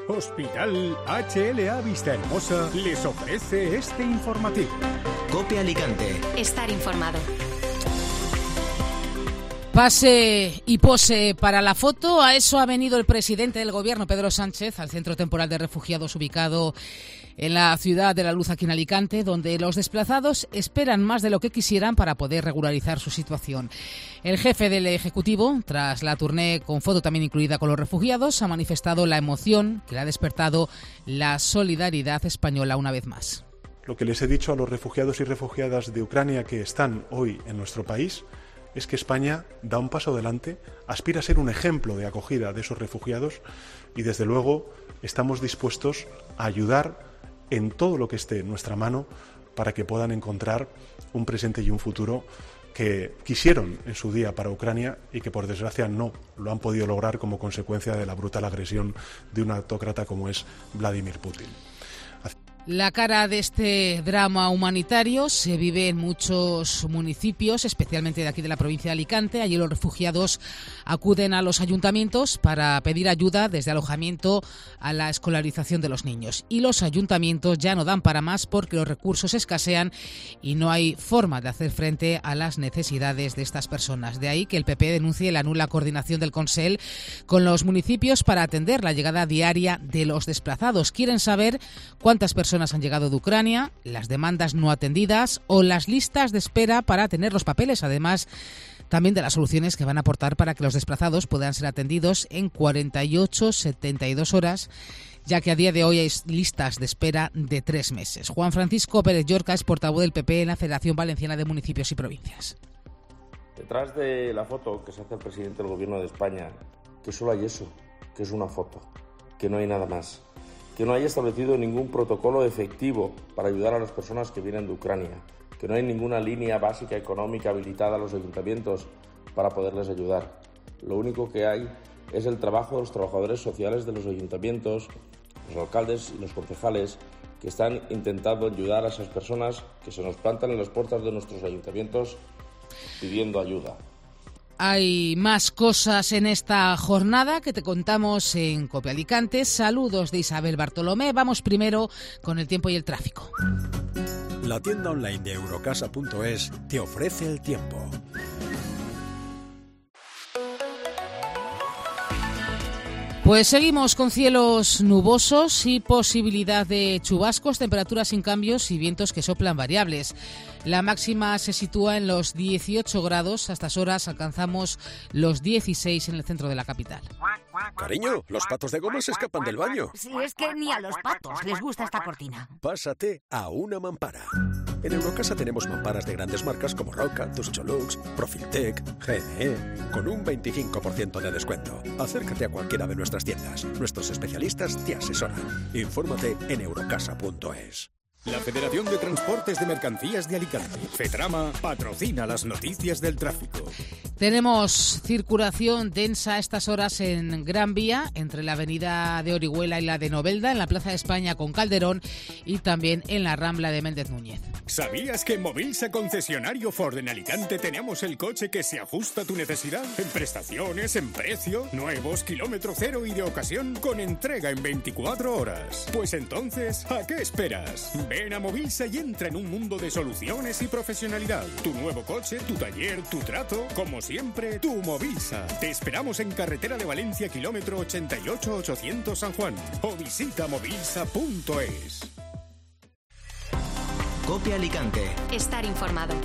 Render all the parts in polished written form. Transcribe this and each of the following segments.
Hospital HLA Vistahermosa les ofrece este informativo. COPE Alicante. Estar informado. Pase y pose para la foto. A eso ha venido el presidente del Gobierno, Pedro Sánchez, al centro temporal de refugiados ubicado en la ciudad de La Luz, aquí en Alicante, donde los desplazados esperan más de lo que quisieran para poder regularizar su situación. El jefe del Ejecutivo, tras la tournée con foto también incluida con los refugiados, ha manifestado la emoción que le ha despertado la solidaridad española una vez más. Lo que les he dicho a los refugiados y refugiadas de Ucrania que están hoy en nuestro país es que España da un paso adelante, aspira a ser un ejemplo de acogida de esos refugiados y, desde luego, estamos dispuestos a ayudar en todo lo que esté en nuestra mano para que puedan encontrar un presente y un futuro que quisieron en su día para Ucrania y que, por desgracia, no lo han podido lograr como consecuencia de la brutal agresión de un autócrata como es Vladimir Putin. La cara de este drama humanitario se vive en muchos municipios, especialmente de aquí de la provincia de Alicante. Allí los refugiados acuden a los ayuntamientos para pedir ayuda, desde alojamiento a la escolarización de los niños. Y los ayuntamientos ya no dan para más porque los recursos escasean y no hay forma de hacer frente a las necesidades de estas personas. De ahí que el PP denuncie la nula coordinación del Consell con los municipios para atender la llegada diaria de los desplazados. Quieren saber cuántas personas han llegado de Ucrania, las demandas no atendidas o las listas de espera para tener los papeles, además también de las soluciones que van a aportar para que los desplazados puedan ser atendidos en 48-72 horas, ya que a día de hoy hay listas de espera de 3 meses. Juan Francisco Pérez Llorca es portavoz del PP en la Federación Valenciana de Municipios y Provincias. Detrás de la foto que se hace el presidente del Gobierno de España, que solo hay eso, que es una foto, que no hay nada más, que no haya establecido ningún protocolo efectivo para ayudar a las personas que vienen de Ucrania, que no hay ninguna línea básica económica habilitada a los ayuntamientos para poderles ayudar. Lo único que hay es el trabajo de los trabajadores sociales de los ayuntamientos, los alcaldes y los concejales, que están intentando ayudar a esas personas que se nos plantan en las puertas de nuestros ayuntamientos pidiendo ayuda. Hay más cosas en esta jornada que te contamos en COPE Alicante. Saludos de Isabel Bartolomé. Vamos primero con el tiempo y el tráfico. La tienda online de Eurocasa.es te ofrece el tiempo. Pues seguimos con cielos nubosos y posibilidad de chubascos, temperaturas sin cambios y vientos que soplan variables. La máxima se sitúa en los 18 grados. A estas horas alcanzamos los 16 en el centro de la capital. Cariño, los patos de goma se escapan del baño. Si es que ni a los patos les gusta esta cortina. Pásate a una mampara. En Eurocasa tenemos mamparas de grandes marcas como Roca, Tuscholux, Profiltec, GNE, con un 25% de descuento. Acércate a cualquiera de nuestras tiendas. Nuestros especialistas te asesoran. Infórmate en eurocasa.es. La Federación de Transportes de Mercancías de Alicante, FETRAMA, patrocina las noticias del tráfico. Tenemos circulación densa a estas horas en Gran Vía, entre la avenida de Orihuela y la de Novelda, en la Plaza de España con Calderón y también en la Rambla de Méndez Núñez. ¿Sabías que en Movilsa Concesionario Ford en Alicante tenemos el coche que se ajusta a tu necesidad? En prestaciones, en precio, nuevos, kilómetro cero y de ocasión, con entrega en 24 horas. Pues entonces, ¿a qué esperas? Ven a Movilsa y entra en un mundo de soluciones y profesionalidad. Tu nuevo coche, tu taller, tu trato, como siempre, tu Movilsa. Te esperamos en carretera de Valencia, kilómetro 88-800 San Juan. O visita movilsa.es. COPE Alicante. Estar informado.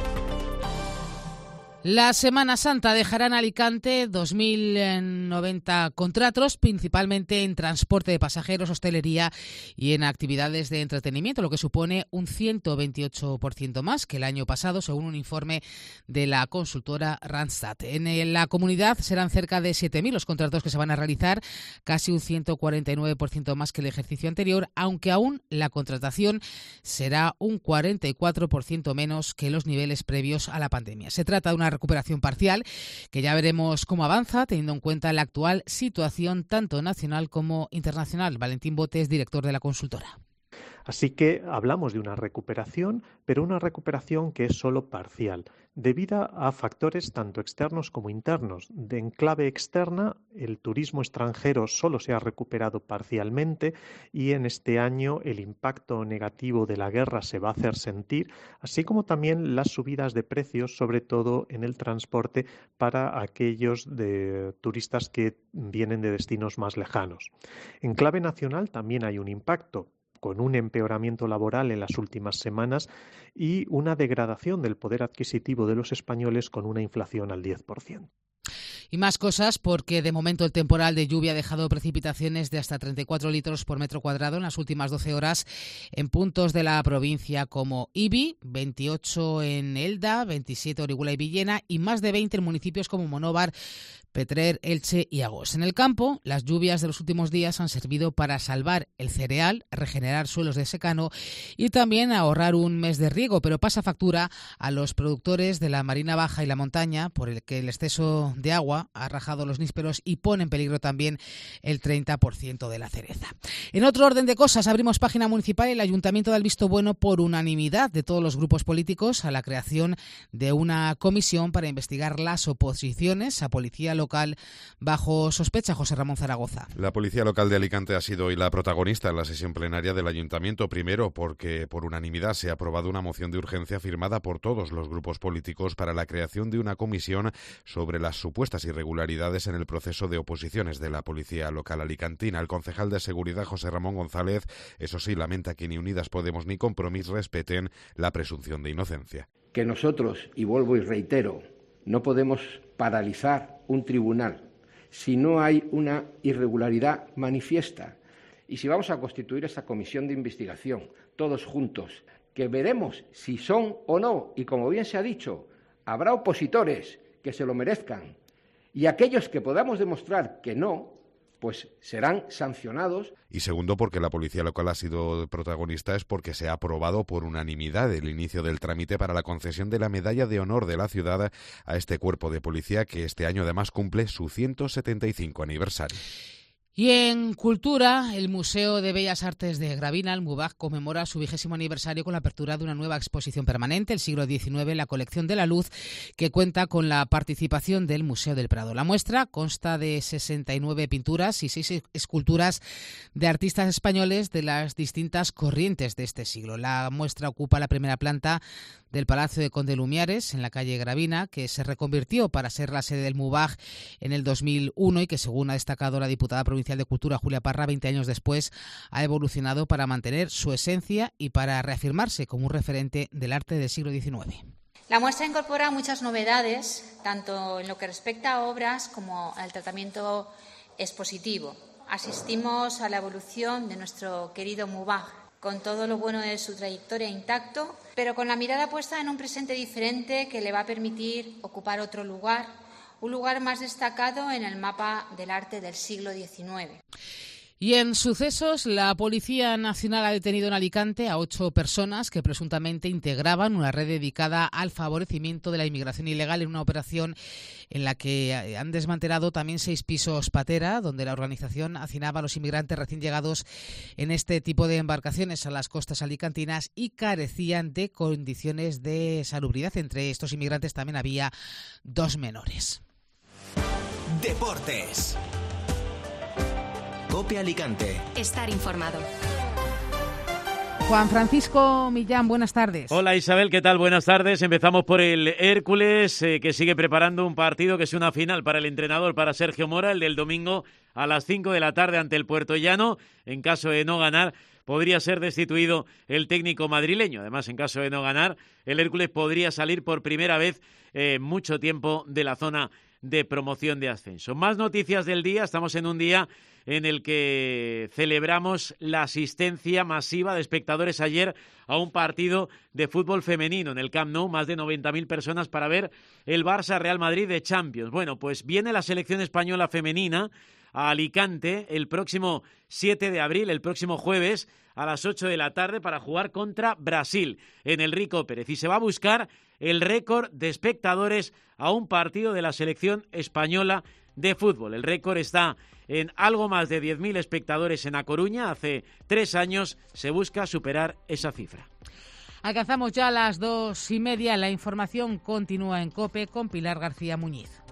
La Semana Santa dejará en Alicante 2.090 contratos, principalmente en transporte de pasajeros, hostelería y en actividades de entretenimiento, lo que supone un 128% más que el año pasado, según un informe de la consultora Randstad. En la comunidad serán cerca de 7.000 los contratos que se van a realizar, casi un 149% más que el ejercicio anterior, aunque aún la contratación será un 44% menos que los niveles previos a la pandemia. Se trata de una recuperación parcial que ya veremos cómo avanza, teniendo en cuenta la actual situación tanto nacional como internacional. Valentín Botes, director de la consultora. Así que hablamos de una recuperación, pero una recuperación que es solo parcial, debido a factores tanto externos como internos. En clave externa, el turismo extranjero solo se ha recuperado parcialmente y en este año el impacto negativo de la guerra se va a hacer sentir, así como también las subidas de precios, sobre todo en el transporte para aquellos turistas que vienen de destinos más lejanos. En clave nacional también hay un impacto, con un empeoramiento laboral en las últimas semanas y una degradación del poder adquisitivo de los españoles con una inflación al 10%. Y más cosas porque de momento el temporal de lluvia ha dejado precipitaciones de hasta 34 litros por metro cuadrado en las últimas 12 horas en puntos de la provincia como Ibi, 28 en Elda, 27 Orihuela y Villena y más de 20 en municipios como Monóvar, Petrer, Elche y Agos. En el campo, las lluvias de los últimos días han servido para salvar el cereal, regenerar suelos de secano y también ahorrar un mes de riego, pero pasa factura a los productores de la Marina Baja y la montaña, por el que el exceso de agua ha rajado los nísperos y pone en peligro también el 30% de la cereza. En otro orden de cosas, abrimos página municipal y el Ayuntamiento da el visto bueno por unanimidad de todos los grupos políticos a la creación de una comisión para investigar las oposiciones a policía local bajo sospecha. José Ramón Zaragoza. La Policía Local de Alicante ha sido hoy la protagonista en la sesión plenaria del Ayuntamiento, primero porque por unanimidad se ha aprobado una moción de urgencia firmada por todos los grupos políticos para la creación de una comisión sobre las supuestas irregularidades en el proceso de oposiciones de la Policía Local alicantina. El concejal de Seguridad, José Ramón González, eso sí, lamenta que ni Unidas Podemos ni Compromís respeten la presunción de inocencia. Que nosotros, y vuelvo y reitero, no podemos paralizar un tribunal si no hay una irregularidad manifiesta. Y si vamos a constituir esta comisión de investigación, todos juntos, que veremos si son o no, y como bien se ha dicho, habrá opositores que se lo merezcan, y aquellos que podamos demostrar que no, pues serán sancionados. Y segundo, porque la Policía Local ha sido protagonista, es porque se ha aprobado por unanimidad el inicio del trámite para la concesión de la Medalla de Honor de la ciudad a este cuerpo de policía que este año además cumple su 175 aniversario. Y en cultura, el Museo de Bellas Artes de Gravina, el MUBAG, conmemora su 20º aniversario con la apertura de una nueva exposición permanente, el siglo XIX, la colección de la luz, que cuenta con la participación del Museo del Prado. La muestra consta de 69 pinturas y 6 esculturas de artistas españoles de las distintas corrientes de este siglo. La muestra ocupa la primera planta del Palacio de Conde Lumiares, en la calle Gravina, que se reconvirtió para ser la sede del MUBAG en el 2001 y que, según ha destacado la diputada provincial de Cultura, Julia Parra, 20 años después, ha evolucionado para mantener su esencia y para reafirmarse como un referente del arte del siglo XIX. La muestra incorpora muchas novedades, tanto en lo que respecta a obras como al tratamiento expositivo. Asistimos a la evolución de nuestro querido MUBAG, con todo lo bueno de su trayectoria intacto, pero con la mirada puesta en un presente diferente que le va a permitir ocupar otro lugar, un lugar más destacado en el mapa del arte del siglo XIX. Y en sucesos, la Policía Nacional ha detenido en Alicante a 8 personas que presuntamente integraban una red dedicada al favorecimiento de la inmigración ilegal en una operación en la que han desmantelado también 6 pisos patera, donde la organización hacinaba a los inmigrantes recién llegados en este tipo de embarcaciones a las costas alicantinas y carecían de condiciones de salubridad. Entre estos inmigrantes también había 2 menores. Deportes. COPE Alicante. Estar informado. Juan Francisco Millán, buenas tardes. Hola Isabel, ¿qué tal? Buenas tardes. Empezamos por el Hércules, que sigue preparando un partido que es una final para el entrenador, para Sergio Mora, el del domingo a las 5 de la tarde ante el Puertollano. En caso de no ganar, podría ser destituido el técnico madrileño. Además, en caso de no ganar, el Hércules podría salir por primera vez mucho tiempo de la zona de promoción de ascenso. Más noticias del día. Estamos en un día en el que celebramos la asistencia masiva de espectadores ayer a un partido de fútbol femenino en el Camp Nou, más de 90.000 personas para ver el Barça-Real Madrid de Champions. Bueno, pues viene la selección española femenina a Alicante el próximo 7 de abril, el próximo jueves, a las 8 de la tarde para jugar contra Brasil en el Rico Pérez. Y se va a buscar el récord de espectadores a un partido de la selección española de fútbol. El récord está en algo más de 10.000 espectadores en A Coruña. Hace 3 años se busca superar esa cifra. Alcanzamos ya las 2:30. La información continúa en COPE con Pilar García Muñiz.